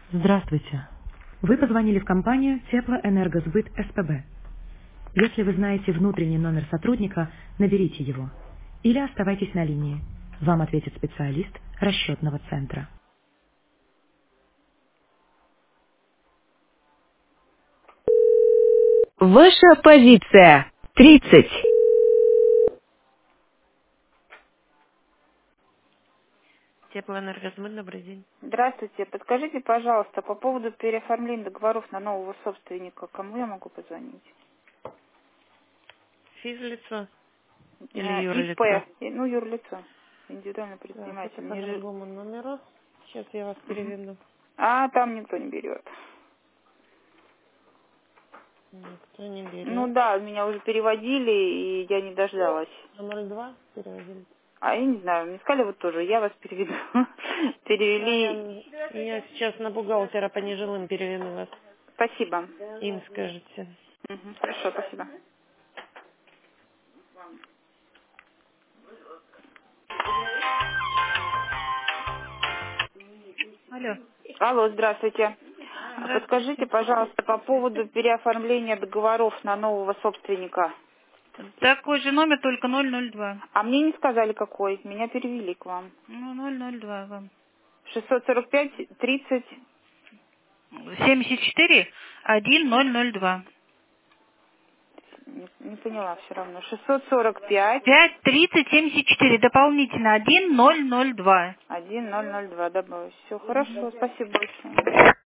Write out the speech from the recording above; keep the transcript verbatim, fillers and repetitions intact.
Здравствуйте. Вы позвонили в компанию Теплоэнергосбыт СПБ. Если вы знаете внутренний номер сотрудника, наберите его. Или оставайтесь на линии. Вам ответит специалист расчетного центра. Ваша позиция. тридцать. Теплоэнергосбыт, добрый день. Здравствуйте. Подскажите, пожалуйста, по поводу переоформления договоров на нового собственника, кому я могу позвонить? Физлицо или Э, ИП, юрлицо? э, ну, юрлицо, индивидуальный Так, предприниматель. это по Не же- другому номеру. Сейчас я вас Мгм. переведу. А там никто не берет. Никто не Ну берет. да, меня уже переводили, и я не дождалась. На ноль два переводили. А я не знаю, мне сказали вот тоже, я вас переведу. Да, Перевели. я, я сейчас на бухгалтера по нежилым переведу вас. Спасибо. Им скажете. Мгм. Хорошо, спасибо. Алло. Алло, здравствуйте. А Здравствуйте. подскажите, пожалуйста, по поводу переоформления договоров на нового собственника. Такой же номер, только ноль ноль два. А мне не сказали, какой. Меня перевели к вам. Ну, ноль ноль два вам. шестьсот сорок пять тридцать. семьдесят четыре один ноль ноль два. Не, не поняла все равно. шестьсот сорок пять пять тридцать семьдесят четыре. Дополнительно один ноль ноль два. один ноль ноль два добавить. Все хорошо, спасибо большое.